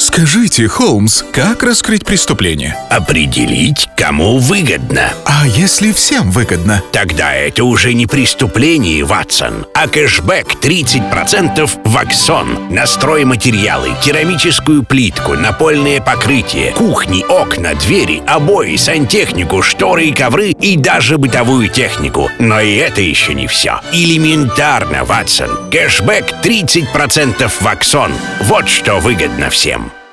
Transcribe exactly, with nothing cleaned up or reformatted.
Скажите, Холмс, как раскрыть преступление? Определить, кому выгодно. А если всем выгодно? Тогда это уже не преступление, Ватсон, а кэшбэк тридцать процентов в Аксон. На стройматериалы, керамическую плитку, напольное покрытие, кухни, окна, двери, обои, сантехнику, шторы и ковры и даже бытовую технику. Но и это еще не все. Элементарно, Ватсон. Кэшбэк тридцать процентов в Аксон. Вот что выгодно всем.